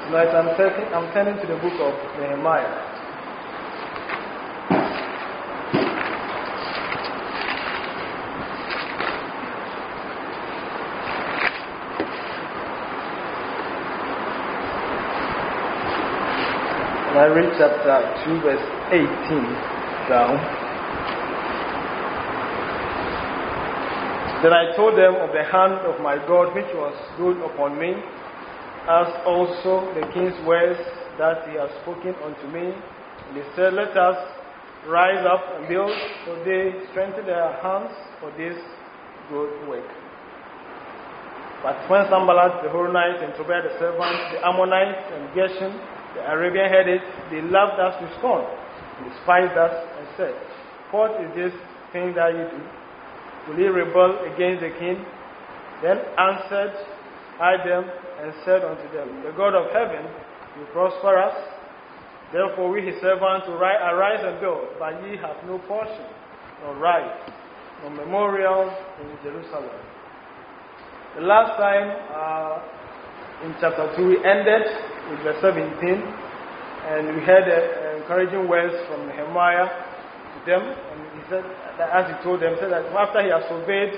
Tonight I'm turning to the book of Nehemiah. And I read chapter 2 verse 18 down. Then I told them of the hand of my God which was good upon me, as also the king's words that he has spoken unto me. And he said, let us rise up and build, for they strengthen their hands for this good work. But when Sanballat the Horonite and Tobiah the servant, the Ammonites and Geshem the Arabian heard it, they laughed us to scorn, and despised us, and said, what is this thing that you do? Will ye rebel against the king? Then answered I them, and said unto them, the God of heaven will prosper us. Therefore we his servants will arise and build, but ye have no portion, nor right, nor memorial in Jerusalem. The last time in chapter 2 we ended with verse 17, and we heard encouraging words from Nehemiah to them, and he said that as he told them, said that after he has surveyed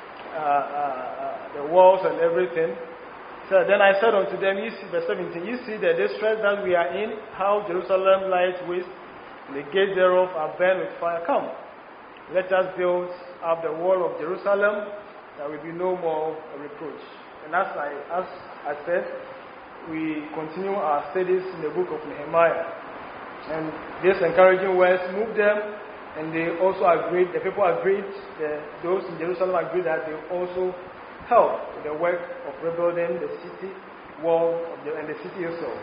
the walls and everything, so then I said unto them, you see, verse 17, you see the distress that we are in, how Jerusalem lies waste, and the gates thereof are burned with fire. Come, let us build up the wall of Jerusalem, that will be no more a reproach. And as I said, we continue our studies in the book of Nehemiah. And these encouraging words moved them, and they also agreed, the people agreed, those in Jerusalem agreed that they also help with the work of rebuilding the city wall and the city itself.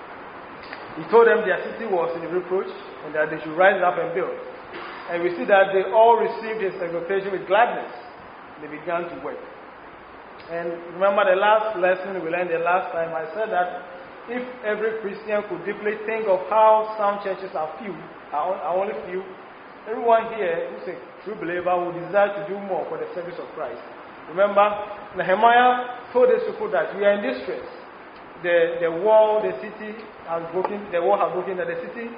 He told them their city was in reproach and that they should rise up and build. And we see that they all received his exhortation with gladness. They began to work. And remember the last lesson we learned the last time, I said that if every Christian could deeply think of how some churches are only few, everyone here who's a true believer would desire to do more for the service of Christ. Remember, Nehemiah told his people that we are in distress. The wall, the city has broken, the wall has broken, and the city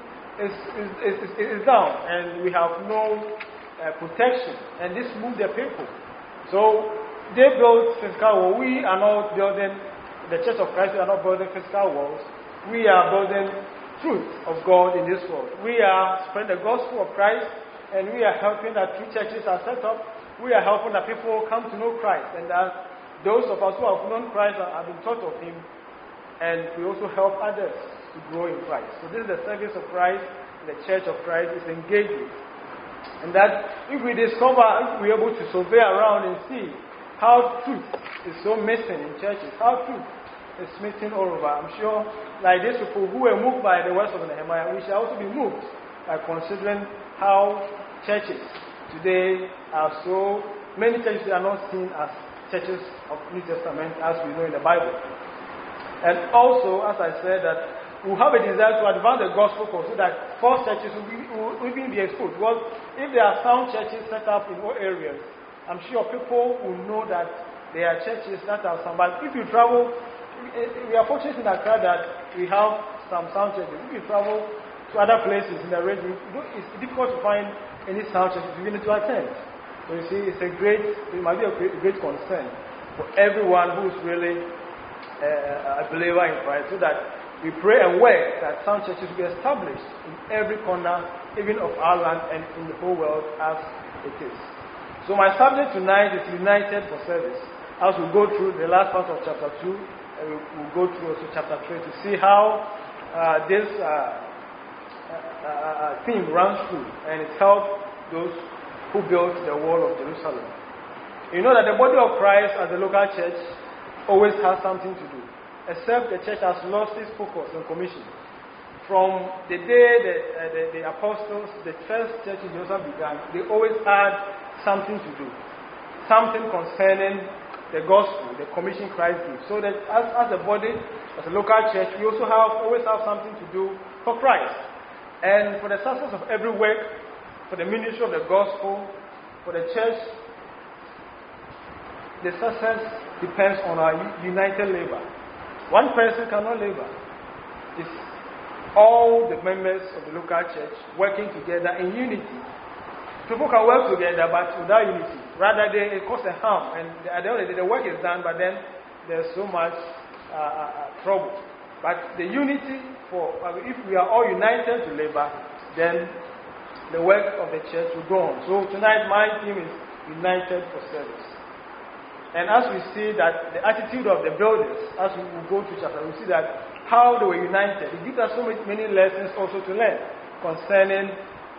is down, and we have no protection. And this moved the people. So they built physical walls. We are not building, the Church of Christ, we are not building physical walls. We are building truth of God in this world. We are spreading the gospel of Christ, and we are helping that three churches are set up. We are helping that people come to know Christ, and that those of us who have known Christ have been taught of Him, and we also help others to grow in Christ. So this is the service of Christ, the Church of Christ is engaged with. And that if we discover, if we are able to survey around and see how truth is so missing in churches, how truth is missing all over, I'm sure, like these people who were moved by the words of Nehemiah, we shall also be moved by considering how churches today are so many churches are not seen as churches of New Testament as we know in the Bible. And also, as I said, that we have a desire to advance the gospel so that false churches will even be exposed. Because if there are sound churches set up in all areas, I'm sure people will know that there are churches that are sound. But if you travel, we are fortunate in Accra that we have some sound churches. If you travel to other places in the region, it's difficult to find any sound churches you need to attend. So you see, it might be a great concern for everyone who is really a believer in Christ, so that we pray and work that sound churches will be established in every corner, even of our land and in the whole world as it is. So my subject tonight is United for Service. As we go through the last part of chapter 2, and we'll go through also chapter 3 to see how this theme runs through, and it helps those who built the wall of Jerusalem. You know that the body of Christ as a local church always has something to do, except the church has lost its focus and commission. From the day the apostles, the first church in Jerusalem began, they always had something to do, something concerning the gospel, the commission Christ gives. So that as a body, as a local church, we also always have something to do for Christ. And for the success of every work, for the ministry of the gospel, for the church, the success depends on our united labor. One person cannot labor. is all the members of the local church working together in unity. People can work together, but without unity. Rather, it causes a harm, and at the end of the day, the work is done, but then there's so much trouble. But the unity, if we are all united to labor, then the work of the church will go on. So tonight, my theme is United for Service. And as we see that the attitude of the builders, as we will go to chapter, we see that how they were united. It gives us so many lessons also to learn concerning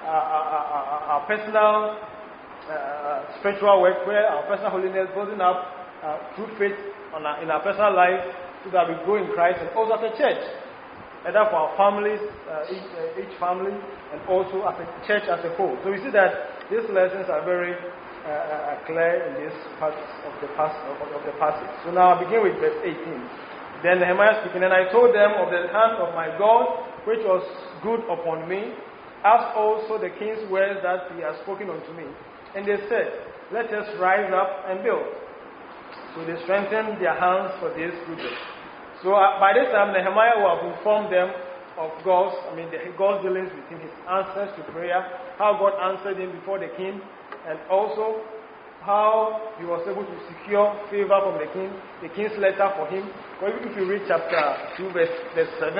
our personal spiritual work, where our personal holiness, building up through faith in our personal life, so that we grow in Christ, and also as a church, either for our families, each family, and also as a church as a whole. So we see that these lessons are very clear in this part of the passage. So now I begin with verse 18. Then Nehemiah speaking, and I told them of the hand of my God, which was good upon me, as also the king's words that he has spoken unto me. And they said, let us rise up and build. So they strengthened their hands for this good work. So by this time, Nehemiah will have informed them of God's dealings with him, his answers to prayer, how God answered him before the king, and also how he was able to secure favor from the king's letter for him. Well, if you read chapter 2, verse 7,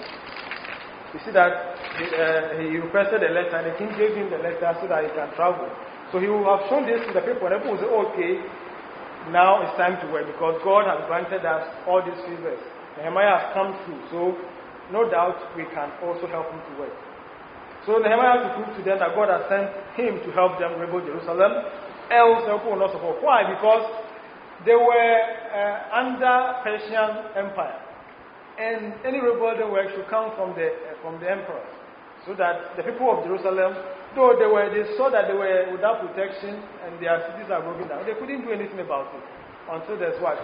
you see that he requested a letter, and the king gave him the letter so that he can travel. So he will have shown this to the people, and the people will say, okay, now it's time to work, because God has granted us all these favors. Nehemiah has come through, so no doubt we can also help him to work. So Nehemiah has to prove to them that God has sent him to help them rebuild Jerusalem, else the people will not support. Why? Because they were under Persian Empire, and any rebuilding work should come from the emperor, so that the people of Jerusalem, though they saw that they were without protection and their cities are broken down, they couldn't do anything about it until there's what?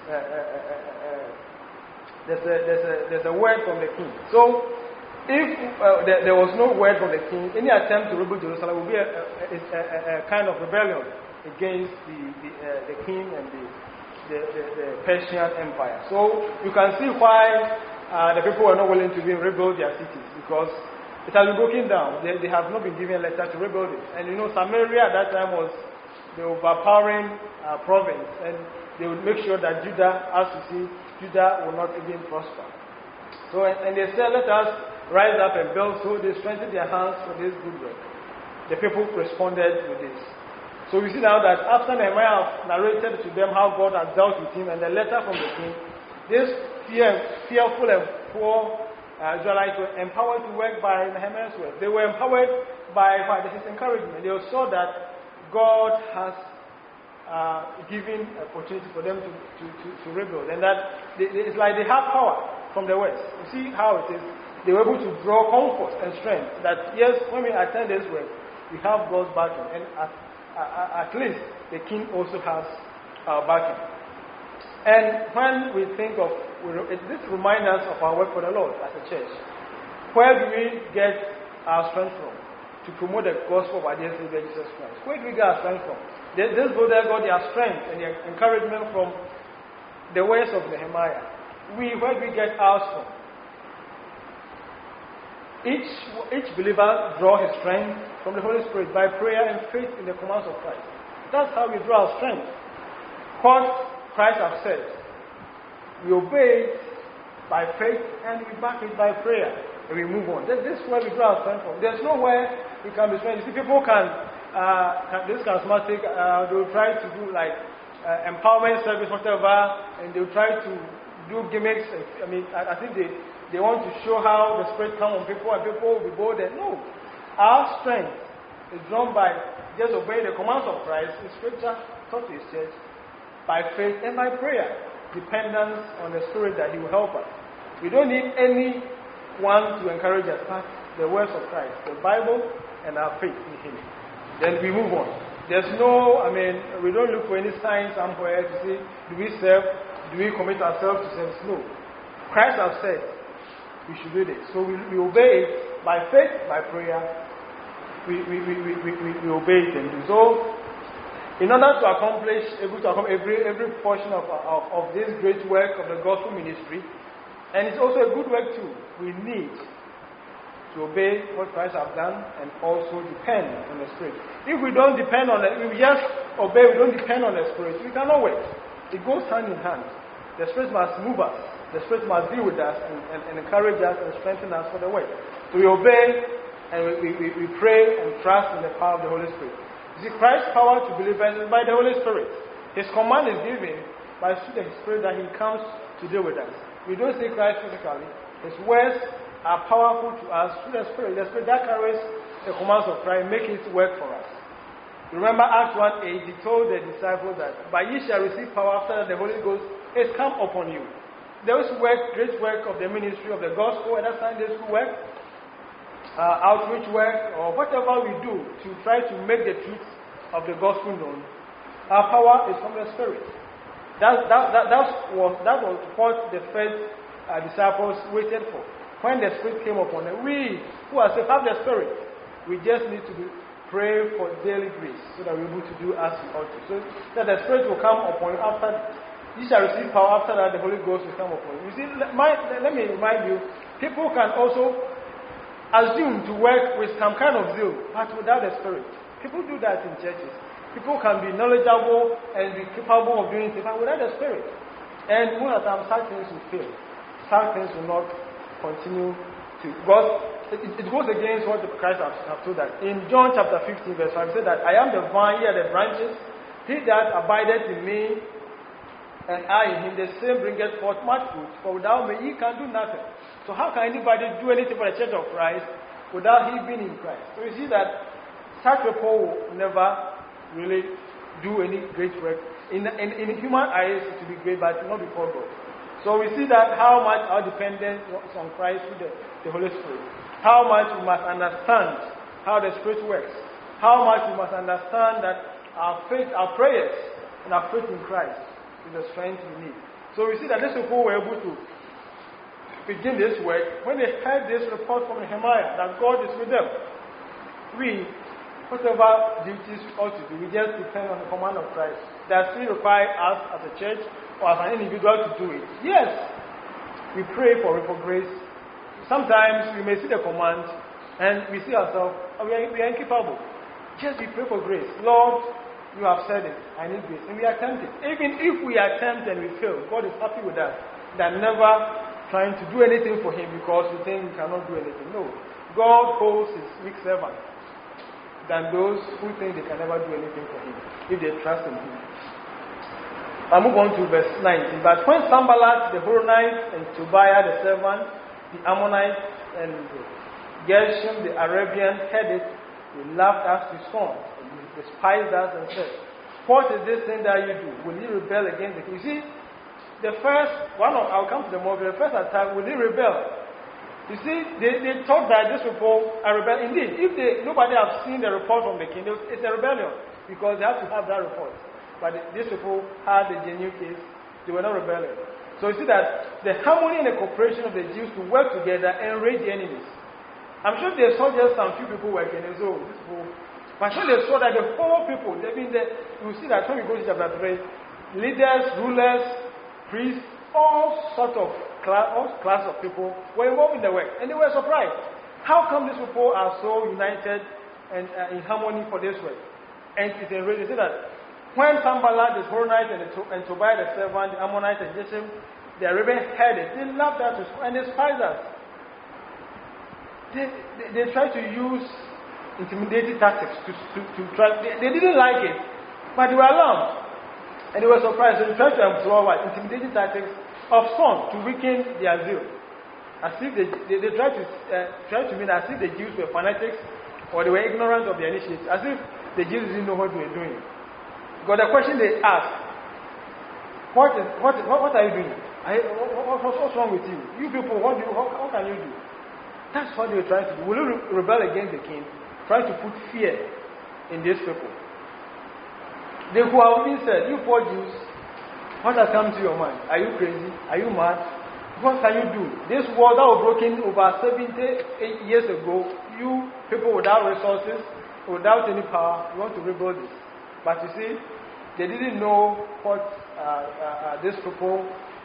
There's a word from the king. So if there was no word from the king, any attempt to rebuild Jerusalem would be a kind of rebellion against the king and the Persian Empire. So you can see why the people were not willing to rebuild their cities, because it has been broken down. They have not been given a letter to rebuild it. And Samaria at that time was the overpowering province, and they would make sure that Judah, as you see, Judah will not even prosper. So, and they said, let us rise up and build. So they strengthened their hands for this good work. The people responded with this. So we see now that after Nehemiah narrated to them how God has dealt with him, and the letter from the king, this fearful and poor Israelites were empowered to work by Nehemiah's word. They were empowered by his encouragement. They saw that God has given opportunity for them to rebuild, and that it's like they have power from the west. You see how it is. They were able to draw comfort and strength that yes, when we attend this work, we have God's backing, and at least the king also has our backing. And when we think of this, reminds us of our work for the Lord as a church. Where do we get our strength from to promote the gospel of our dear Savior Jesus Christ? Where do we get our strength from? This brother got their strength and their encouragement from the words of Nehemiah. Where do we get ours from? Each believer draws his strength from the Holy Spirit by prayer and faith in the commands of Christ. That's how we draw our strength. What Christ has said, we obey it by faith and we back it by prayer, and we move on. This is where we draw our strength from. There's nowhere we can be strength. You see, people this charismatic, they'll try to do like empowerment service, whatever, and they'll try to do gimmicks. I think they want to show how the Spirit comes on people, and people will be bold. No, our strength is drawn by just obeying the commands of Christ, the Scripture taught to His church, by faith and by prayer, dependence on the Spirit that He will help us. We don't need anyone to encourage us, but the words of Christ, the Bible, and our faith in Him. Then we move on. There's no, we don't look for any sign somewhere to see, do we serve, do we commit ourselves to service? No. Christ has said we should do this. So we obey it by faith, by prayer. We obey it and do so. In order to accomplish every portion of this great work of the gospel ministry, And it's also a good work too. We need to obey what Christ has done and also depend on the Spirit. If we don't depend on it, if we just obey, we don't depend on the Spirit, we cannot work. It goes hand in hand. The Spirit must move us. The Spirit must be with us and encourage us and strengthen us for the work. So we obey and we pray and trust in the power of the Holy Spirit. You see, Christ's power to believers is by the Holy Spirit. His command is given by the Spirit that He comes to deal with us. We don't see Christ physically. His words are powerful to us through the Spirit. The Spirit that carries the commands of Christ, make it work for us. Remember Acts 1:8, He told the disciples that, "But ye shall receive power after that the Holy Ghost is come upon you." Those work, great work of the ministry of the gospel, and that's Sunday school work, outreach work, or whatever we do to try to make the truth of the gospel known, our power is from the Spirit. That was what the first disciples waited for. When the Spirit came upon them, we who are saved have the Spirit. We just need to pray for daily grace so that we're able to do as we ought to. So that the Spirit will come upon you after. You shall receive power after that the Holy Ghost will come upon you. You see, let me remind you, people can also assume to work with some kind of zeal, but without the Spirit. People do that in churches. People can be knowledgeable and be capable of doing things, but without the Spirit. And most of the time, such things will fail. Such things will not continue to. God, it goes against what Christ has told us. In John chapter 15, verse 5, he said that, "I am the vine, ye are the branches. He that abideth in me, and I in him, the same bringeth forth much fruit. For without me, ye can do nothing." So how can anybody do anything for the church of Christ without he being in Christ? So you see that such people will never really do any great work. In human eyes, it will be great, but not before God. So we see that how much our dependence is on Christ through the Holy Spirit. How much we must understand how the Spirit works. How much we must understand that our faith, our prayers, and our faith in Christ is the strength we need. So we see that these people were able to begin this work when they heard this report from Nehemiah that God is with them. We, whatever duties we ought to do, we just depend on the command of Christ. That still require us as a church or as an individual to do it. Yes, we pray for grace. Sometimes we may see the command and we see ourselves, we are incapable. Just we pray for grace. Lord, you have said it, I need grace. And we attempt it. Even if we attempt and we fail, God is happy with us. Than never trying to do anything for Him because we think we cannot do anything. No. God holds His weak servants than those who think they can never do anything for Him if they trust in Him. I move on to verse 19. But when Sanballat the Horonite and Tobiah the servant, the Ammonite and Geshem the Arabian heard it, they laughed us to scorn, and they despised us and said, "What is this thing that you do? Will you rebel against the king?" You see, the first one, I'll come to the more, the first attack, will they rebel? You see, they thought that these people are rebel. Indeed, if nobody has seen the report from the king, it's a rebellion because they have to have that report. But these people had a genuine case, they were not rebellion. So you see that the harmony and the cooperation of the Jews to work together enraged the enemies. I'm sure they saw just some few people working, and so these people, but when they saw that the whole people, they've been there, you see that when we go to chapter 3, leaders, rulers, priests, all class of people were involved in the work, and they were surprised. How come these people are so united and in harmony for this work? And it's enraged. They say that when Sanballat the Horonite and Tobiah the servant, the Ammonite and Geshem, the Arabian heard it, they laughed at us and despised us. They tried to use intimidating tactics to try. They didn't like it, but they were alarmed. And they were surprised. So they tried to employ intimidating tactics of some to weaken their zeal. As if they tried to mean as if the Jews were fanatics or they were ignorant of the initiative. As if the Jews didn't know what they were doing. Because the question they asked, what are you doing? What's wrong with you? You people, what can you do? That's what they were trying to do. Will you rebel against the king? Trying to put fear in these people. They who have been said, "You poor Jews, what has come to your mind? Are you crazy? Are you mad? What can you do? This war that was broken over 78 years ago, you people without resources, without any power, you want to rebuild it." But you see, they didn't know what these people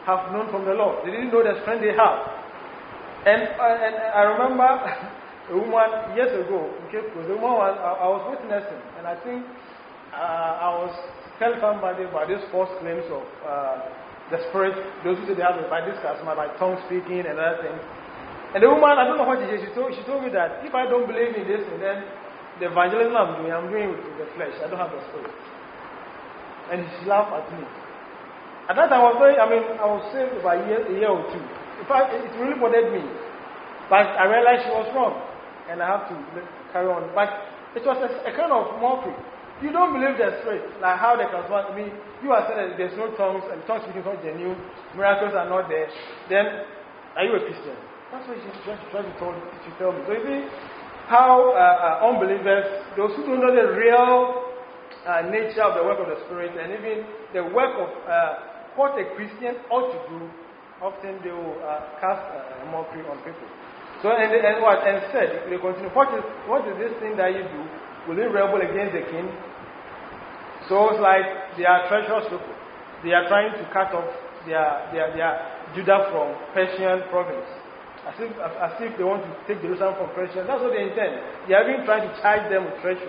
have known from the Lord. They didn't know the strength they have. And I remember a woman years ago in Cape Coast. The woman I was witnessing, and I think I was terrified by these false claims of the spirit. Those who say they have by this charisma, by tongue speaking and other things. And the woman, I don't know what she said. She told me that if I don't believe in this, and then the evangelism I'm doing with the flesh. I don't have the spirit. And she laughed at me. At that time, I was saved for a year or two. In fact, it really bothered me. But I realized she was wrong. And I have to carry on. But it was a kind of mockery. You don't believe the spirit, like how they can you are saying that there's no tongues, and tongues speaking is not genuine, miracles are not there, then are you a Christian? That's what she tried to tell me. So you see how unbelievers, those who don't know the real nature of the work of the Spirit, and even the work of what a Christian ought to do, often they will cast a mockery on people. So and said, they continue, what is this thing that you do? Will you rebel against the king? So it's like they are treacherous people. They are trying to cut off their Judah from Persian province. As if they want to take Jerusalem from Persia. That's what they intend. They are even trying to charge them with treachery.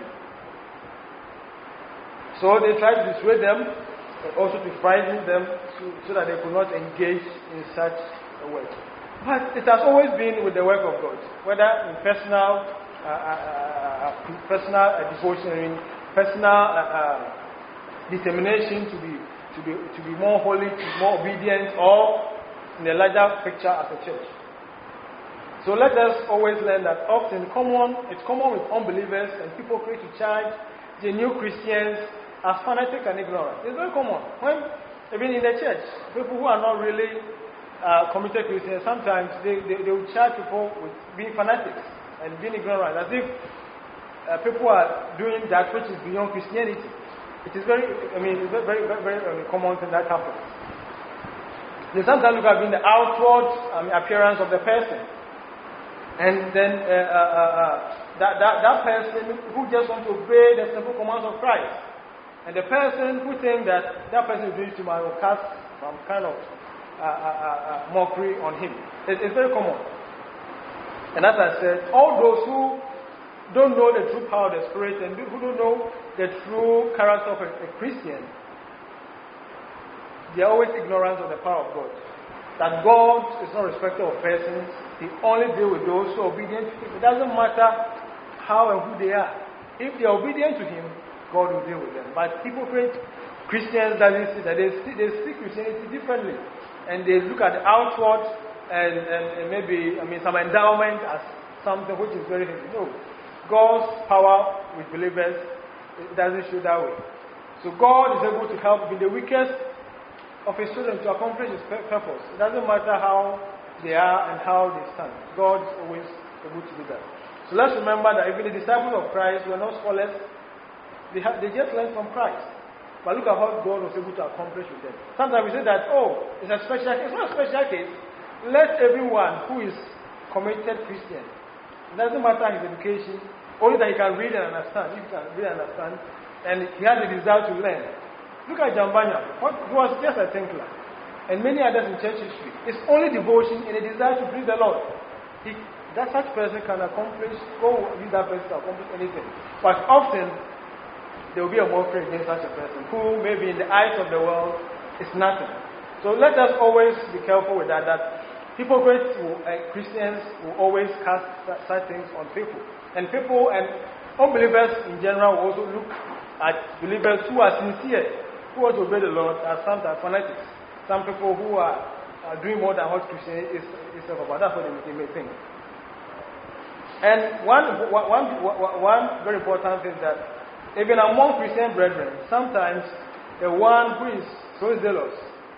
So they try to dissuade them, but also to frighten them so that they could not engage in such a work. But it has always been with the work of God, whether in personal devotion, personal determination to be more holy, to be more obedient, or in the larger picture as a church. So let us always learn that often it's common with unbelievers and people create to charge the new Christians as fanatic and ignorant. It's very common. When, even in the church, people who are not really committed Christians, sometimes they will charge people with being fanatics and being ignorant, as if people are doing that which is beyond Christianity. It is very common thing that happens. They sometimes look at the outward appearance of the person. And then that person who just wants to obey the simple commands of Christ. And the person who thinks that person is doing too much will cast some kind of mockery on him. It's very common. And as I said, all those who don't know the true power of the Spirit and who don't know the true character of a Christian, they are always ignorant of the power of God. That God is not respecter of persons. He only deals with those who are obedient to Him. It doesn't matter how and who they are. If they are obedient to Him, God will deal with them. But hypocrite Christians doesn't see that. They see Christianity differently. And they look at the outward and maybe some endowment as something which is very heavy. No. God's power with believers, it doesn't show that way. So God is able to help in the weakest of His children to accomplish His purpose. It doesn't matter how they are and how they stand. God is always able to do that. So let's remember that even the disciples of Christ were not scholars. They just learned from Christ. But look at how God was able to accomplish with them. Sometimes we say that, it's a special case. It's not a special case. Let everyone who is committed Christian, it doesn't matter his education, only that he can read and understand. If he can read and understand, and he has a desire to learn. Look at John Bunyan. He was just a thinker. And many others in church history. It's only devotion and a desire to please the Lord. That such person can accomplish, use that person to accomplish anything. But often, there will be a mockery against such a person who maybe in the eyes of the world is nothing. So let us always be careful with that hypocrites Christians will always cast such things on people. And people and unbelievers in general will also look at believers who are sincere, who want to obey the Lord, as sometimes fanatics. Some people who are doing more than what Christianity is about. That's what they may think. And one very important thing is that even among Christian brethren, sometimes the one who is so zealous,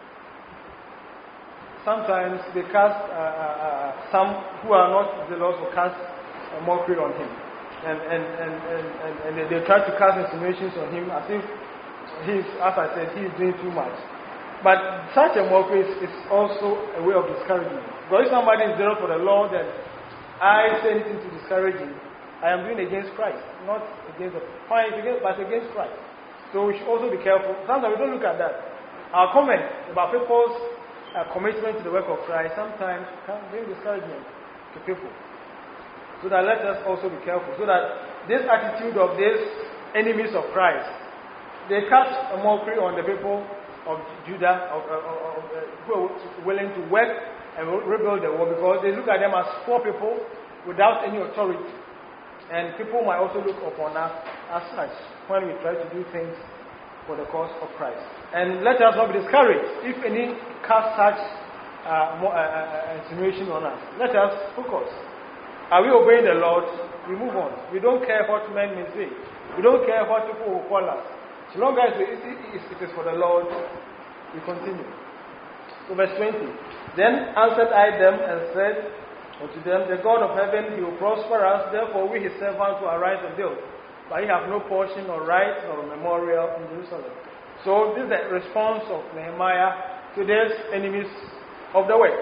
sometimes they cast, some who are not zealous will cast a mockery on him. And they try to cast insinuations on him as if as I said, he is doing too much. But such a mockery is also a way of discouraging. Because if somebody is zealous for the Lord and I say anything to discourage him, I am doing against Christ, not against the fine, but against Christ. So we should also be careful. Sometimes we don't look at that. Our comment about people's commitment to the work of Christ sometimes can bring discouragement to people. So that let us also be careful. So that this attitude of these enemies of Christ, they cast a mockery on the people of Judah, who are willing to work and rebuild the wall, because they look at them as poor people without any authority. And people might also look upon us as such when we try to do things for the cause of Christ. And let us not be discouraged if any cast such insinuation on us. Let us focus. Are we obeying the Lord? We move on. We don't care what men may say. We don't care what people will call us. So long as it is for the Lord, we continue. So verse 20. Then answered I them and said unto them, the God of heaven, he will prosper us. Therefore we his servants will arise and build. But ye have no portion or right nor memorial in Jerusalem. So this is the response of Nehemiah to these enemies of the way.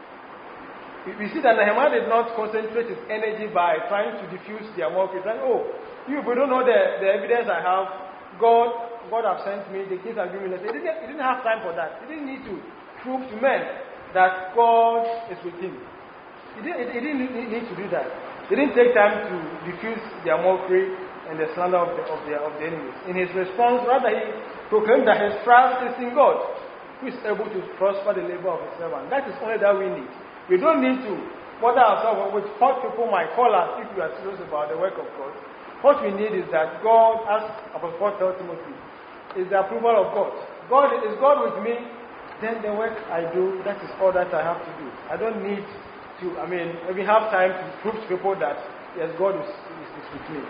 We see that Nehemiah did not concentrate his energy by trying to diffuse their mockery. Saying, you don't know the evidence I have. God has sent me, the kings have given me. He didn't have time for that. He didn't need to prove to men that God is with him. He didn't need to do that. He didn't take time to diffuse their mockery and the slander of the enemies. In his response, rather he proclaimed that his trust is in God, who is able to prosper the labor of his servant. That is only that we need. We don't need to bother ourselves with what people might call us if we are serious about the work of God. What we need is that God, as Apostle Paul tells Timothy, is the approval of God. Is God with me? Then the work I do, that is all that I have to do. I don't need to, we have time to prove to people that, yes, God is with me.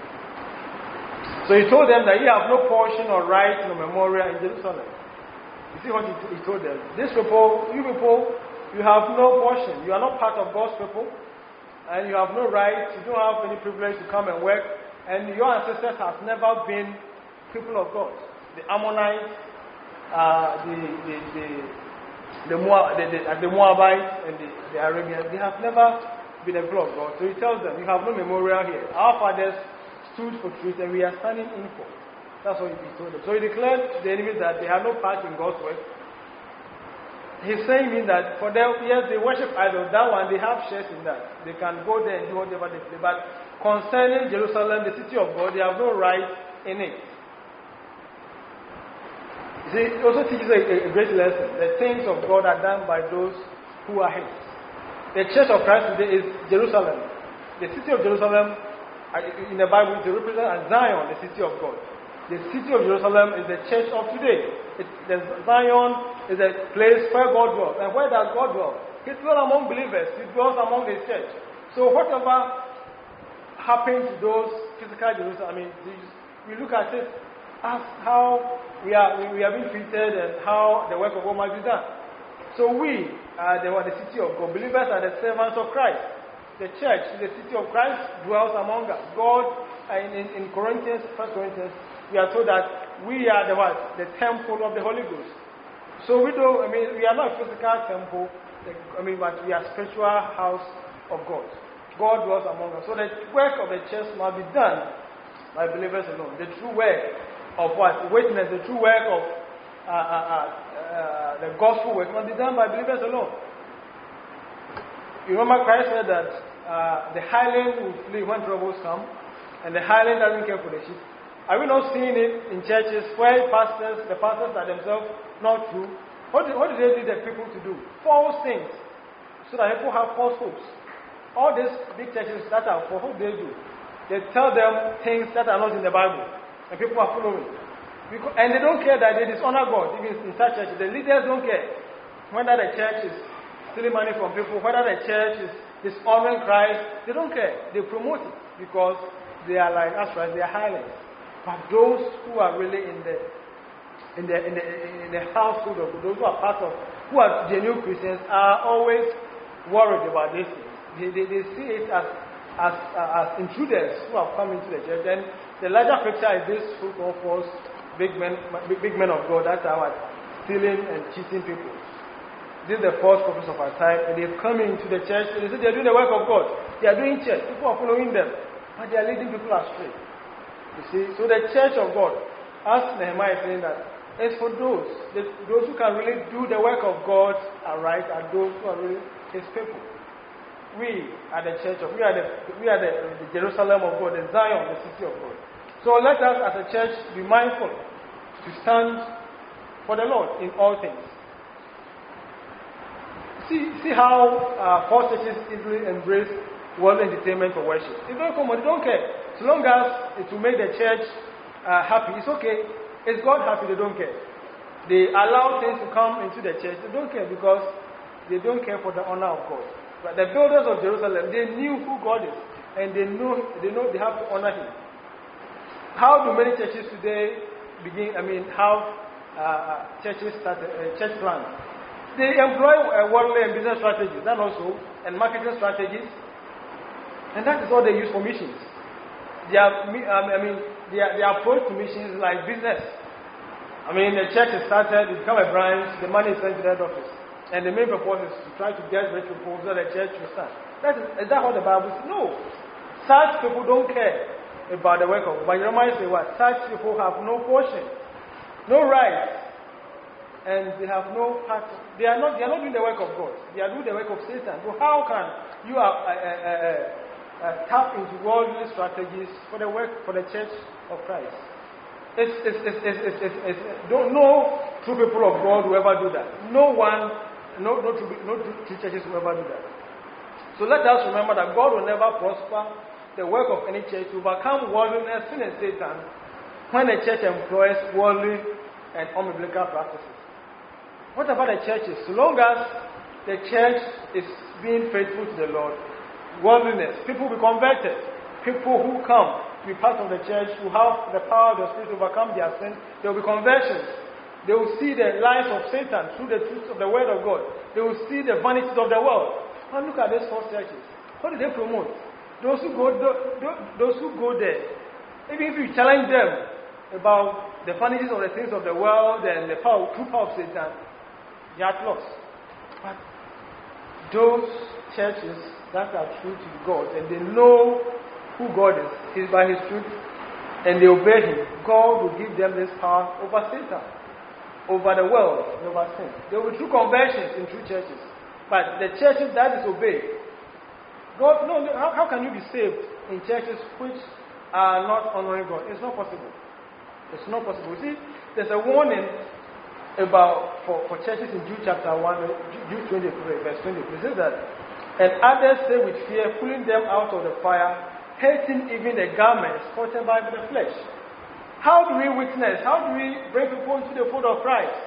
So he told them that ye have no portion or right nor memorial in Jerusalem. You see what he told them? These people, you have no portion. You are not part of God's people. And you have no right. You don't have any privilege to come and work. And your ancestors have never been people of God. The Ammonites, the Moabites, and the Arabians, they have never been a people of God. So he tells them, you have no memorial here. Our fathers stood for truth, and we are standing in for. That's what he told them. So he declared to the enemies that they have no part in God's work. He's saying that for them, yes, they worship idols. That one, they have shares in that. They can go there and do whatever they play. But concerning Jerusalem, the city of God, they have no right in it. You see, it also teaches a great lesson. The things of God are done by those who are his. The church of Christ today is Jerusalem. The city of Jerusalem, in the Bible, it represents Zion, the city of God. The city of Jerusalem is the church of today. Zion is a place where God dwells. And where does God dwell? He dwells among believers. He dwells among the church. So whatever happens to those physical Jerusalem, we look at it as how we are being treated and how the work of God might be done. So we are the city of God. Believers are the servants of Christ. The church, the city of Christ, dwells among us. God, in Corinthians, 1 Corinthians, we are told that we are the temple of the Holy Ghost. So we are not a physical temple, but we are a spiritual house of God. God dwells among us. So the work of the church must be done by believers alone. The true work of what? Witness, the true work of the gospel work must be done by believers alone. You remember Christ said that the hireling will flee when troubles come, and the hireling doesn't care for the sheep. Are we not seeing it in churches where the pastors are themselves not true? What do they lead the people to do? False things, so that people have false hopes. All these big churches that are for what they do, they tell them things that are not in the Bible, and people are following. And they don't care that they dishonor God. Even in such churches, the leaders don't care whether the church is stealing money from people, whether the church is dishonoring Christ. They don't care. They promote it because they are like us, right? They are hirelings. But those who are really in the household of those who are part of, who are genuine Christians, are always worried about this thing. They see it as intruders who have come into the church. And the larger picture is this so-called false big men of God that are stealing and cheating people. These are the false prophets of our time, and they've come into the church and they say they're doing the work of God. They are doing church. People are following them, but they are leading people astray. You see, so the church of God, as Nehemiah is saying that It's for those who can really do the work of God aright, are those who are really His people. We are the church of, we are the Jerusalem of God, the Zion, the city of God. So let us as a church be mindful to stand for the Lord in all things. See how false churches easily embrace world entertainment for worship. It's very common, they don't care. So long as it will make the church happy, it's okay. Is God happy? They don't care. They allow things to come into the church. They don't care because they don't care for the honor of God. But the builders of Jerusalem, they knew who God is, and they know they have to honor Him. How do many churches today have churches church plans? They employ worldly and business strategies, and also and marketing strategies, and that is what they use for missions. Their approach to missions is like business. The church is started, it become a branch, the money is sent to the head office. And the main purpose is to try to get rich people so the church will start. Is that what the Bible says? No. Such people don't care about the work of God. But Jeremiah says what? Such people have no portion, no right, and they have no part. They are not doing the work of God. They are doing the work of Satan. So how can you tap into worldly strategies for the work for the church of Christ? No true people of God will ever do that. No true churches will ever do that. So let us remember that God will never prosper the work of any church to overcome worldliness, sin, and Satan when the church employs worldly and unbiblical practices. What about the churches? So long as the church is being faithful to the Lord, worldliness, people will be converted. People who come to be part of the church, who have the power of the Spirit to overcome their sin, there will be conversions. They will see the lies of Satan through the truth of the Word of God. They will see the vanities of the world. And look at these false churches. What do they promote? Those who go there, even if you challenge them about the vanities of the things of the world and the true power of Satan, they are lost. But those churches that are true to God and they know who God is by His truth, and they obey Him, God will give them this power over Satan, over the world, and over sin. There will be true conversions in true churches. But the churches that disobey, God, no, how can you be saved in churches which are not honoring God? It's not possible. It's not possible. You see, there's a warning for churches in Jude chapter 1, Jude 23, verse 20. It says that, and others say with fear, pulling them out of the fire, hating even the garments spotted by the flesh. How do we witness? How do we bring people into the fold of Christ?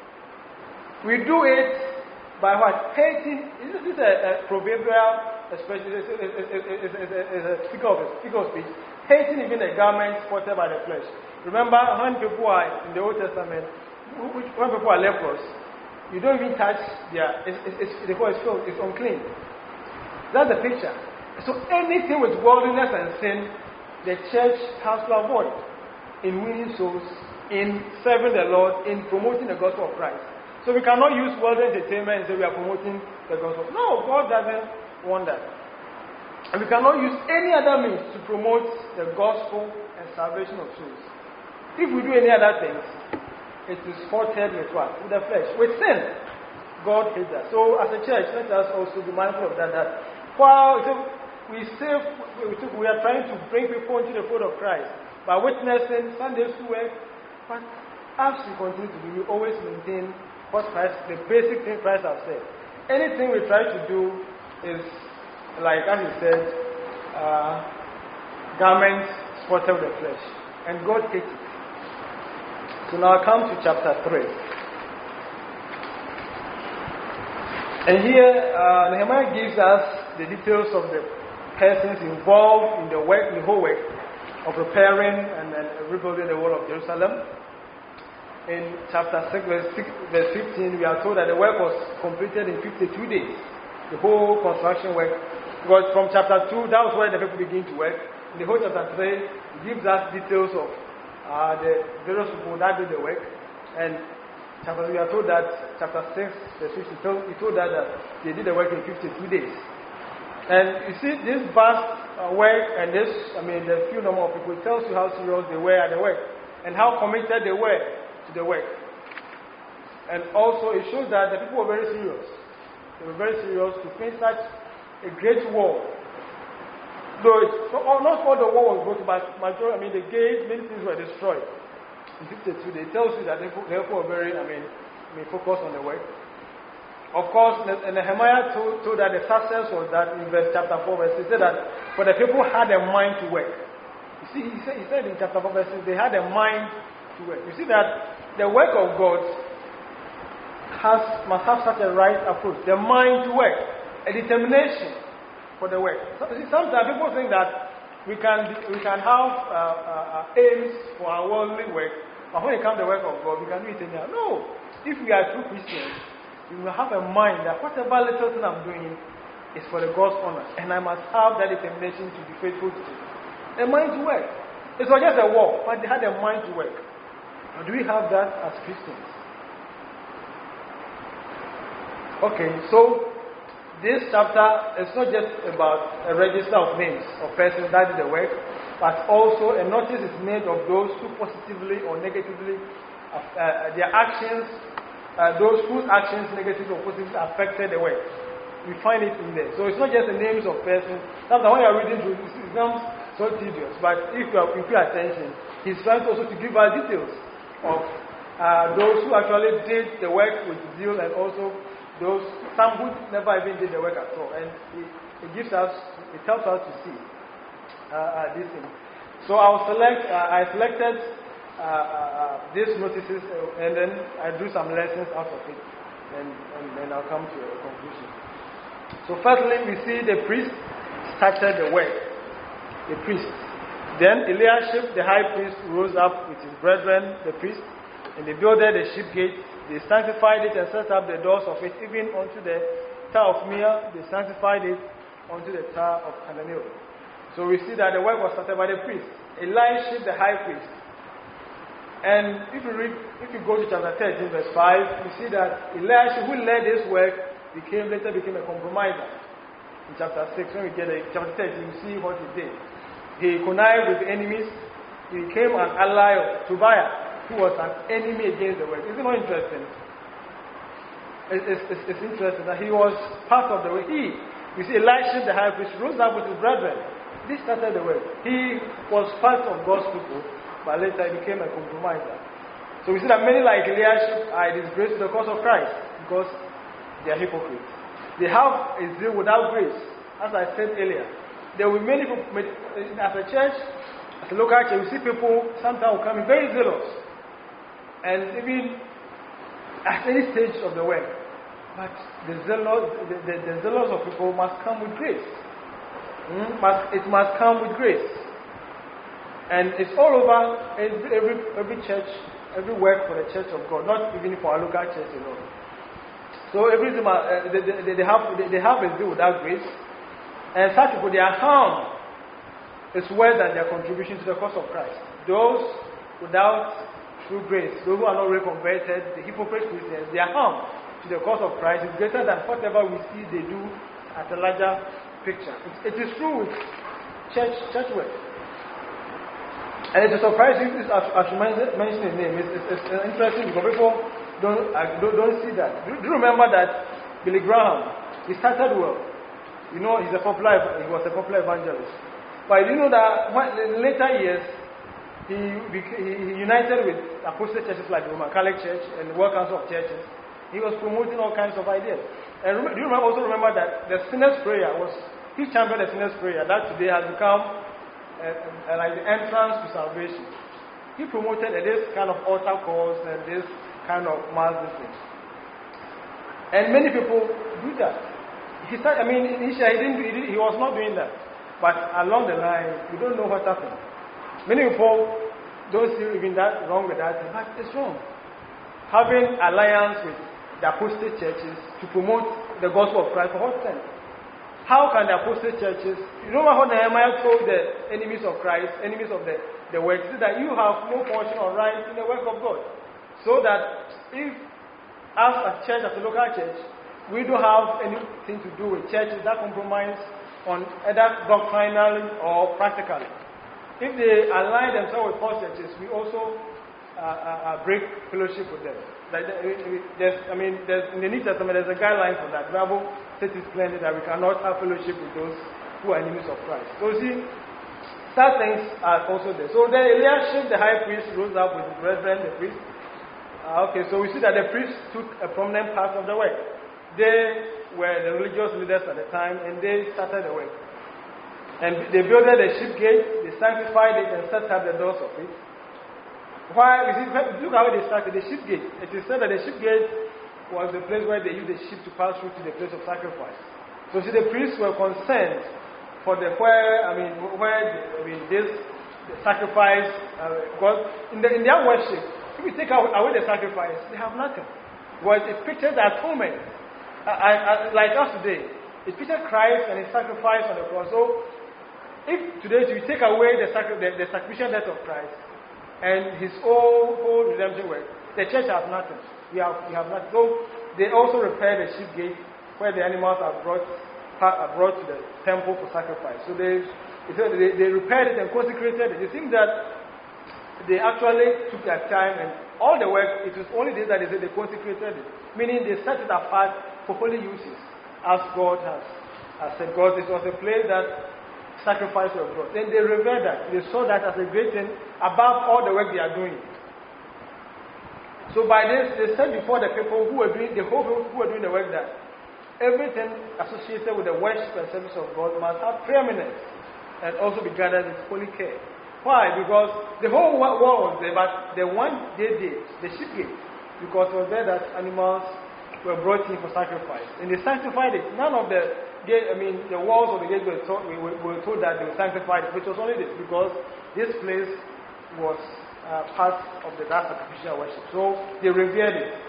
We do it by what? Hating. This is a proverbial expression. It's a figure of speech. Hating even the garments spotted by the flesh. Remember when people are in the Old Testament, when people are leprous, you don't even touch it's unclean. That's the picture. So anything with worldliness and sin, the church has to avoid in winning souls, in serving the Lord, in promoting the gospel of Christ. So we cannot use worldly entertainment and say we are promoting the gospel. No, God doesn't want that. And we cannot use any other means to promote the gospel and salvation of souls. If we do any other things, it is faulted with what? With the flesh. With sin. God hates that. So as a church, let us also be mindful of that. While we are trying to bring people into the fold of Christ by witnessing Sunday school work, but as we continue to do, we always maintain what Christ, the basic thing Christ has said. Anything we try to do is like, as he said, garments spotted with the flesh, and God hates it. So now I come to chapter 3. And here, Nehemiah gives us the details of the persons involved in the whole work of preparing and rebuilding the wall of Jerusalem. In chapter 6, verse 15, we are told that the work was completed in 52 days. The whole construction work. Because from chapter 2, that was where the people begin to work. In the whole chapter 3, it gives us details of the various people that did the work. And we are told that chapter 6, verse 15, he told that they did the work in 52 days. And you see, this vast work and the few number of people, it tells you how serious they were at the work and how committed they were to the work. And also it shows that the people were very serious. They were very serious to finish such a great war. Though not all the war was broken, but majority, the gates, many things were destroyed. In 52, they tells you that they were very, focused on the work. Of course, Nehemiah told that the success was that in verse chapter 4, verse 6, he said that for the people had a mind to work. You see, he said in chapter 4, verse 6, they had a mind to work. You see that the work of God must have such a right approach. The mind to work, a determination for the work. So, sometimes people think that we can have aims for our worldly work, but when it comes to the work of God, we can do it anyhow. No. If we are true Christians, we will have a mind that whatever little thing I'm doing is for the God's honor, and I must have that determination to be faithful to it. A mind to work. It's not just a war, but they had a mind to work. Now, do we have that as Christians? Okay, so this chapter is not just about a register of names of persons that did the work, but also a notice is made of those who positively or negatively their actions, those whose actions negatively or positively affected the work. We find it in there. So it's not just the names of persons. Sometimes when you're reading through, it becomes so tedious. But if you pay attention, he's trying also to give us details of those who actually did the work with zeal, and also some who never even did the work at all. And it helps us to see these things. So I selected these notices, and then I do some lessons out of it, and then I'll come to a conclusion. So firstly, we see the priest started the work. The priest. Then Eliashib, the high priest, rose up with his brethren, the priests, and they builded the sheep gate. They sanctified it and set up the doors of it, even unto the Tower of Mir. They sanctified it unto the Tower of Hananel. So we see that the work was started by the priest. Eliashib, the high priest. And if you go to chapter 13, verse 5, you see that Eliashib, who led this work, later became a compromiser. In chapter 6, when we get to chapter 13, you see what he did. He connived with enemies. He became an ally of Tobiah, who was an enemy against the work. Isn't it interesting? It's interesting that he was part of the work. You see, Elisha, the high priest, rose up with his brethren. This started the work. He was part of God's people, but later he became a compromiser. So we see that many like Eliashib are disgraced to the cause of Christ because they are hypocrites. They have a zeal without grace. As I said earlier, there will be many people, as a church, as a local church, we see people sometimes will come in very zealous, and even at any stage of the work. But the zealous of people must come with grace. It must come with grace. And it's all over every church, every work for the church of God, not even for our local church alone. So everything they have a zeal without grace, and such people, their harm is worse than their contribution to the cause of Christ. Those without true grace, those who are not really converted, the hypocrite Christians, their harm to the cause of Christ is greater than whatever we see they do at a larger picture. It is true with church work. And it's a surprising, as you mentioned his name, it's interesting because people don't see that. Do you remember that Billy Graham, he started well. You know, he was a popular evangelist. But you know that in later years, he united with apostate churches like the Roman Catholic Church and the World Council of Churches. He was promoting all kinds of ideas. And do you also remember that the sinner's prayer he championed the sinner's prayer that today has become like the entrance to salvation. He promoted this kind of altar calls and this kind of mass things. And many people do that. Initially he was not doing that. But along the line, we don't know what happened. Many people don't see even that wrong with that, but it's wrong. Having alliance with the apostate churches to promote the gospel of Christ, for what sense? How can the apostate churches, you know what Nehemiah told the enemies of Christ, enemies of the work, that you have no portion or right in the work of God. So that if, as a church, as a local church, we don't have anything to do with churches that compromise on either doctrinally or practically. If they align themselves with false churches, we also break fellowship with them. there's in the New Testament there's a guideline for that. The Bible says it plainly that we cannot have fellowship with those who are enemies of Christ. So see, such things are also there. So then Eliashib, the high priest, rose up with his brethren, the priest. So we see that the priests took a prominent part of the work. They were the religious leaders at the time, and they started the work. And they built the sheep gate, they sanctified it, and set up the doors of it. Why? Look how they started the sheep gate. It is said that the sheep gate was the place where they used the sheep to pass through to the place of sacrifice. So see, the priests were concerned for the this sacrifice. Because in their worship, if you take away the sacrifice, they have nothing. Because it pictures the atonement. Like us today, it pictures Christ and His sacrifice on the cross. So, if today you take away the sacrificial death of Christ and His whole redemption work, the church has nothing. We have nothing. So, they also repair the sheep gate where the animals are brought to the temple for sacrifice. So they repaired it and consecrated it. It seems that they actually took their time and all the work. It was only this that they said they consecrated it, meaning they set it apart for holy uses, as God has said. God, this was a place that sacrificed of God. Then they revered that. They saw that as a great thing above all the work they are doing. So by this, they said before the people who were doing the work that everything associated with the worship and service of God must have preeminence and also be gathered with holy care. Why? Because the whole world was there, but the one they did, the sheep gate, because it was there that animals were brought in for sacrifice. And they sanctified it. None of the gate, the walls of the gate were told that they were sanctified, which was only this, because this place was part of that sacrificial worship. So they revered it.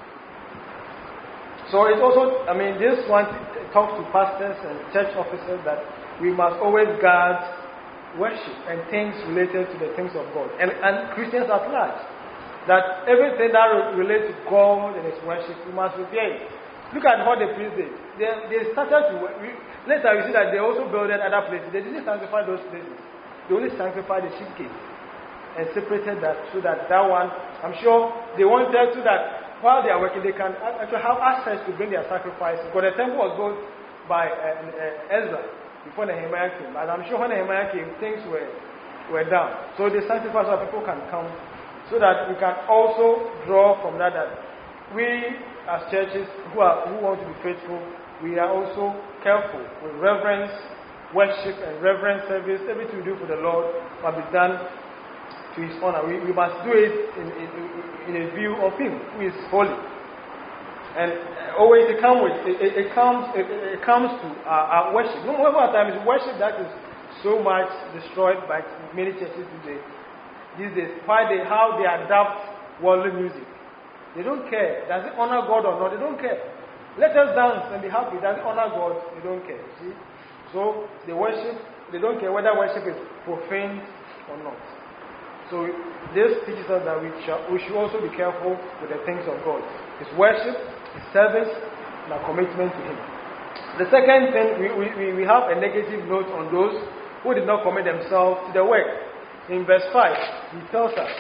So it's also, this one talks to pastors and church officers that we must always guard worship and things related to the things of God. And Christians at large. That everything that relates to God and His worship, we must revere it. Look at what the priests did. They started to, later we see that they also built other places. They didn't sanctify those places. They only sanctified the sheep gate and separated that so that one, I'm sure they wanted so that while they are working, they can actually have access to bring their sacrifices. Because the temple was built by Ezra before Nehemiah came. And I'm sure when Nehemiah came, things were done. So they sanctified so that people can come. So that we can also draw from that we as churches who want to be faithful, we are also careful with reverence, worship and reverence service. Everything we do for the Lord must be done to His honor. We must do it in a view of Him who is holy. And always it comes to our worship. No matter time is worship that is so much destroyed by many churches today. These days, how they adapt worldly music. They don't care. Does it honor God or not? They don't care. Let us dance and be happy. Does it honor God? They don't care. See? So they worship. They don't care whether worship is profane or not. So this teaches us that we should also be careful with the things of God. His worship, His service, and our commitment to Him. The second thing, we have a negative note on those who did not commit themselves to the work. In verse 5, he tells us,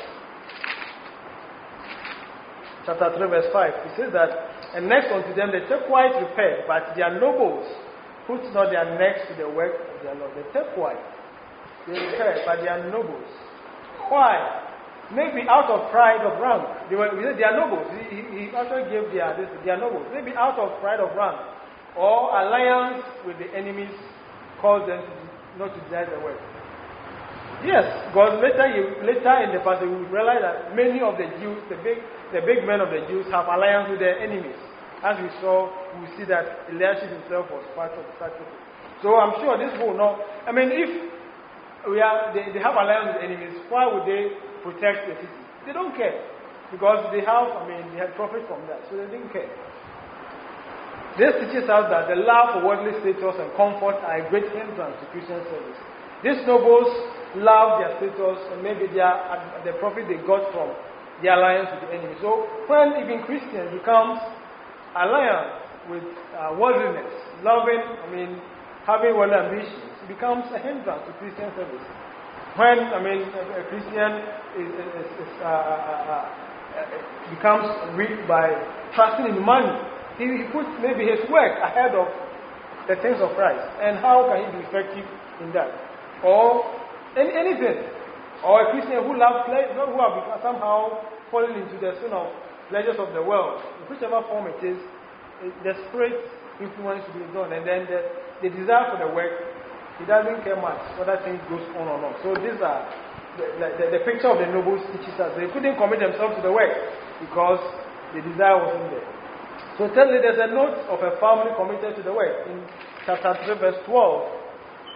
chapter 3, verse 5, he says that, and next unto them the Tekoites repaired, but their nobles put not their necks to the work of their Lord. The Tekoites, they repaired, but their nobles. Why? Maybe out of pride of rank. They are nobles. He actually gave their nobles. Maybe out of pride of rank or alliance with the enemies caused them not to desire the work. Yes, because later in the past we realize that many of the Jews, the big men of the Jews, have alliance with their enemies. As we saw, we see that Eliashib himself was part of such people. So I'm sure this will not. If they have alliance with enemies, why would they protect the city? They don't care because they had profit from that, so they didn't care. This teaches us that the love for worldly status and comfort are a great hindrance to Christian service. These nobles love their status and maybe the profit they got from the alliance with the enemy. So when even Christians becomes alliance with worldliness, having worldly ambitions, it becomes a hindrance to Christian service. When a Christian becomes rich by trusting in money. He puts maybe his work ahead of the things of Christ. And how can he be effective in that? Or anything. Or a Christian who loves pleasure, who have become somehow fallen into the sin of pleasures of the world. In whichever form it is, the spirit influence will be done. And then the desire for the work, he doesn't care much whether things goes on or not. So these are the picture of the nobles teaches us. They couldn't commit themselves to the work because the desire wasn't there. So tell me, there's a note of a family committed to the work in chapter 3 verse 12.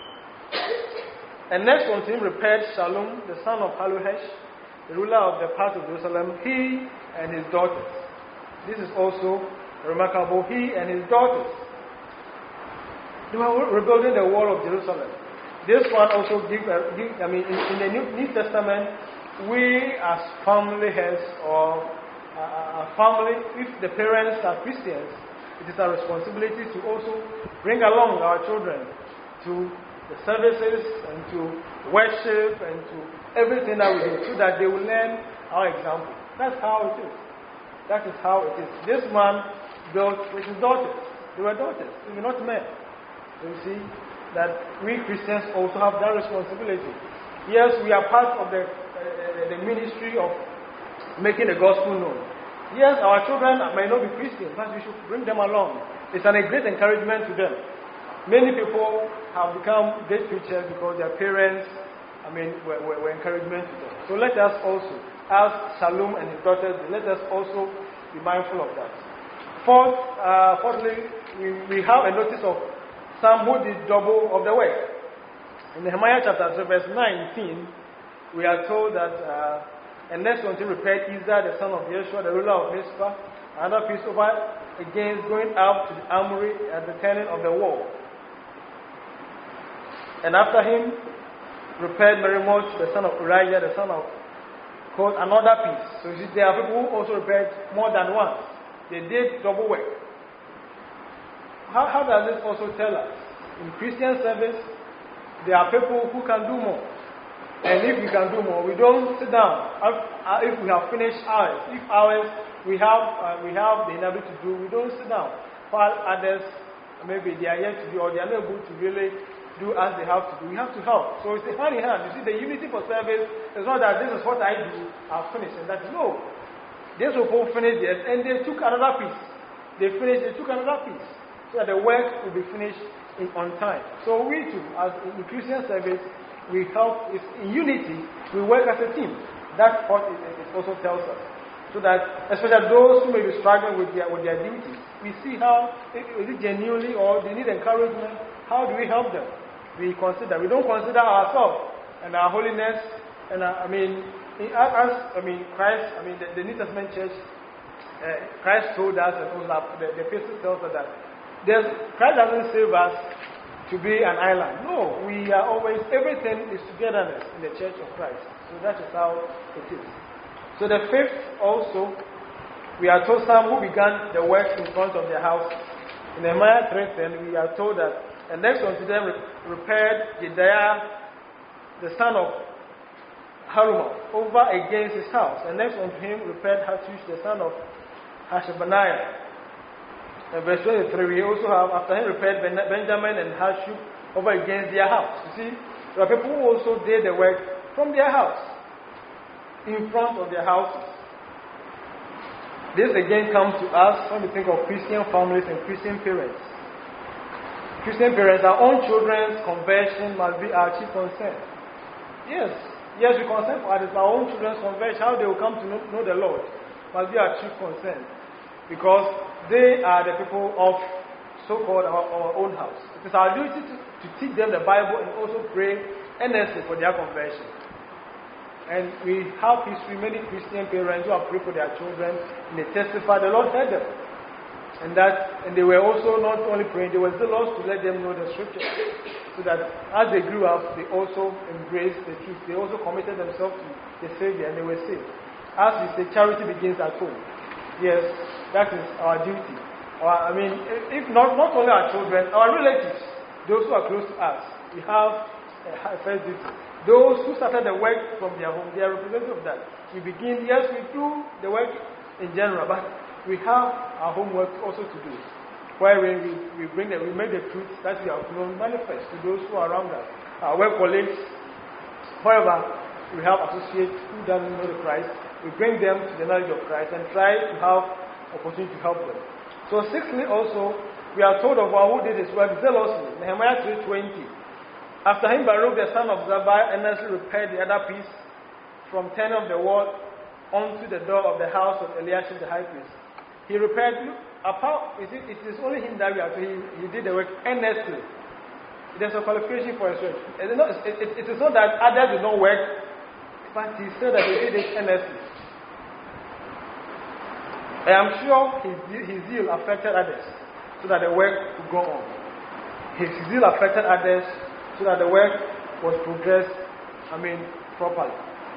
And next unto him repaired Shallum, the son of Haluhesh, the ruler of the part of Jerusalem, he and his daughters. This is also remarkable, he and his daughters. They were rebuilding the wall of Jerusalem. This one also in the New Testament, we as family heads or a family, if the parents are Christians, it is our responsibility to also bring along our children to the services and to worship and to everything that we do, so that they will learn our example. That's how it is. That is how it is. This man built with his daughters. They were daughters, they were not men. So you see that we Christians also have that responsibility. Yes, we are part of the ministry of making the gospel known. Yes, our children may not be Christians, but we should bring them along. It's a great encouragement to them. Many people have become great preachers because their parents, were encouragement to them. So let us also, as Shallum and his daughters, let us also be mindful of that. Fourthly, we have a notice of some who did double of the work. In Nehemiah chapter 3, verse 19, we are told that, and next one to repaired Izah, the son of Yeshua, the ruler of Mizpah, another piece over against going up to the armory at the turning of the wall. And after him, repaired Merimoth, the son of Uriah, the son of Koz, another piece. So you see, there are people who also repaired more than once. They did double work. How does this also tell us? In Christian service, there are people who can do more. And if we can do more, we don't sit down. If we have finished ours, if ours we have the ability to do, we don't sit down. While others, maybe they are yet to do, or they are not able to really do as they have to do. We have to help. So it's a hand in hand. You see, the unity for service is not that this is what I do, I've finished, and that is no. These people finished theirs, and they took another piece. They took another piece, so that the work will be finished on time. So we too, as in Christian service, we help. It's in unity. We work as a team. That's what it also tells us. So that, especially those who may be struggling with their duties, we see how, is it genuinely or they need encouragement, how do we help them? We don't consider ourselves and our holiness, and Christ, the New Testament church, Christ told us, and also the epistle tells us that Christ doesn't save us to be an island. No, we are always, everything is togetherness in the church of Christ. So that is how it is. So the fifth also, we are told some who began the work in front of their house. In Nehemiah 3:10, we are told that, and next unto them repaired Jedaiah, the son of Harumah, over against his house. And next unto him repaired Hattush, the son of Hashabaniah. And verse 23, we also have, after him repaired Benjamin and Hashub over against their house. You see, there are people who also did the work from their house, in front of their houses. This again comes to us when we think of Christian families and Christian parents. Christian parents, our own children's conversion must be our chief concern. Yes, we concern for others, our own children's conversion, how they will come to know the Lord, must be our chief concern. Because they are the people of so-called our own house. It is our duty to teach them the Bible and also pray earnestly for their conversion. And we have history, many Christian parents who have prayed for their children, and they testify the Lord heard them. And they were also not only praying, they were still also to let them know the scripture. So that as they grew up, they also embraced the truth. They also committed themselves to the Savior and they were saved. As we say, charity begins at home. Yes, that is our duty. If not only our children, our relatives, those who are close to us, we have a first duty Those who started the work from their home, they are representative of that. We begin, yes, we do the work in general, but we have our homework also to do. Where we make the truth that we have known manifest to those who are around us. Our work colleagues, however, we have associates who doesn't know the Christ. We bring them to the knowledge of Christ and try to have opportunity to help them. So sixthly also, we are told of one who did his work zealously. Nehemiah 3:20. After him, Baruch the son of Zabbai earnestly repaired the other piece from turning of the wall onto the door of the house of Eliashib the high priest. He repaired, it is only him that we are told he did the work earnestly. There's a qualification for his work. It is not that others did not work, but he said that he did it earnestly. I am sure his zeal affected others so that the work could go on. His zeal affected others so that the work was progressed, properly.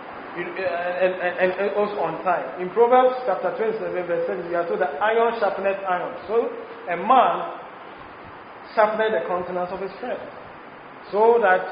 And also on time. In Proverbs chapter 27, verse 7, we are told that iron sharpeneth iron. So a man sharpened the countenance of his friend. So that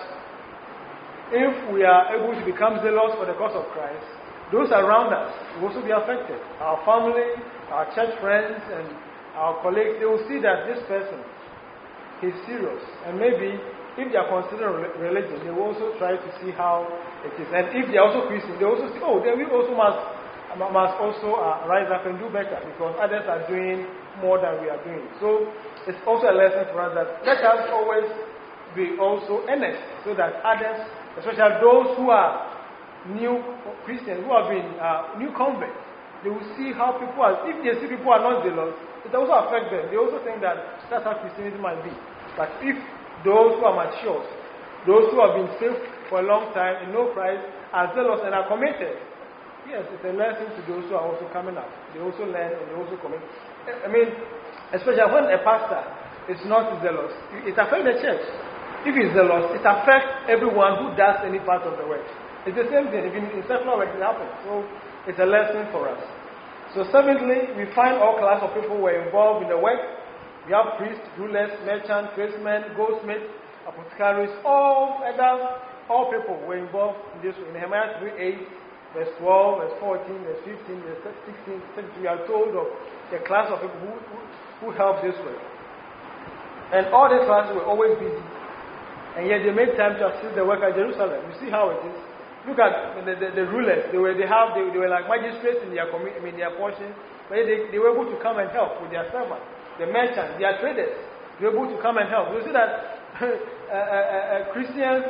if we are able to become zealous for the cause of Christ, those around us will also be affected. Our family, our church friends, and our colleagues, they will see that this person is serious. And maybe if they are considering religion, they will also try to see how it is. And if they are also Christian, they also see, then we also must also rise up and do better because others are doing more than we are doing. So it's also a lesson for us that let us always be also earnest so that others, especially those who are new Christians, who have been new converts, they will see how people are, if they see people are not zealous, it also affects them. They also think that that's how Christianity might be. But if those who are mature, those who have been saved for a long time and know Christ, are zealous and are committed, yes, it's a lesson to those who are also coming up. They also learn and they also commit. Especially when a pastor is not zealous, it affects the church. If he's zealous, it affects everyone who does any part of the work. It's the same thing. Even in secular work, it happens. So it's a lesson for us. So seventhly, we find all class of people were involved in the work. We have priests, rulers, merchants, tradesmen, goldsmiths, apothecaries, all people were involved in this. In Nehemiah 3:8, verse 12, verse 14, verse 15, verse 16, we are told of the class of people who helped this work. And all these classes were always busy. And yet they made time to assist the work at Jerusalem. You see how it is. Look at the rulers. They were like magistrates in their their portions, but they were able to come and help with their servants. The merchants, their traders, they were able to come and help. You see that Christians,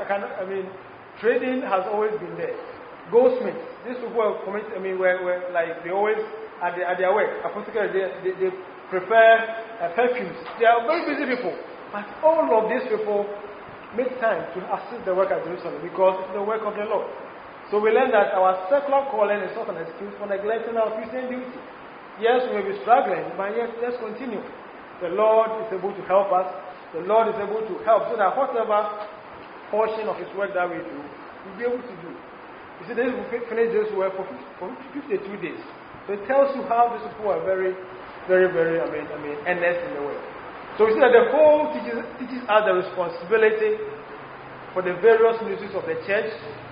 trading has always been there. Goldsmiths, these people were like they always at their work. Apothecaries, they prepare perfumes. They are very busy people, but all of these people make time to assist the work at Jerusalem because it's the work of the Lord. So we learn that our secular calling is not an excuse for neglecting our Christian duty. Yes, we may be struggling, but yes, let's continue. The Lord is able to help us. The Lord is able to help so that whatever portion of His work that we do, we'll be able to do. You see, they will finish this work for 52 days. So it tells you how these people are very, very, very, earnest in the work. So we see that the whole teaches us the responsibility for the various ministries of the church,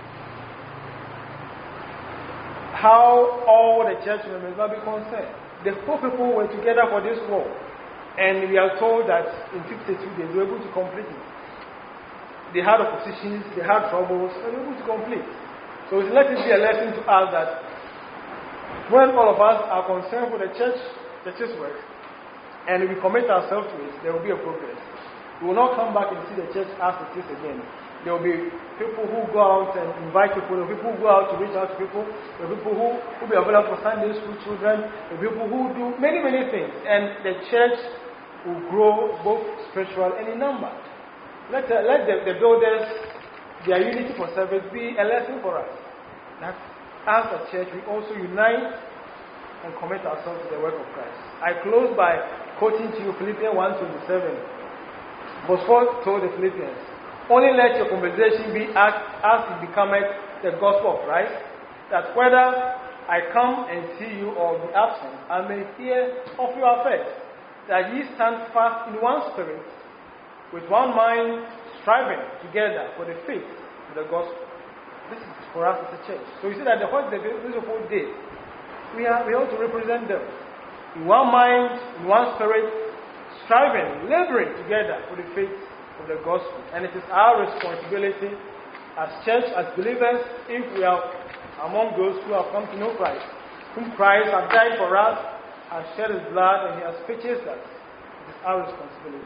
how all the church members will be concerned. The four people were together for this war, and we are told that in 52 days they were able to complete it. They had oppositions, they had troubles, and they were able to complete. So let it be a lesson to us that when all of us are concerned with the church's work, and we commit ourselves to it, there will be a progress. We will not come back and see the church as it is again. There will be people who go out and invite people. There will be people who go out to reach out to people. There will be people who will be available for Sunday school children. There will be people who do many, many things. And the church will grow both spiritual and in number. Let the builders, their unity for service be a lesson for us. That as a church, we also unite and commit ourselves to the work of Christ. I close by quoting to you Philippians 1:27. Verse 4 told the Philippians, only let your conversation be as it becometh the gospel of Christ, that whether I come and see you or be absent, I may hear of your affairs, that ye stand fast in one spirit, with one mind, striving together for the faith the gospel. This is for us as a church. So you see that what the people did, we ought to represent them in one mind, in one spirit, striving, laboring together for the faith of the gospel. And it is our responsibility as church, as believers, if we are among those who have come to know Christ, whom Christ has died for us, has shed his blood, and he has purchased us. It is our responsibility.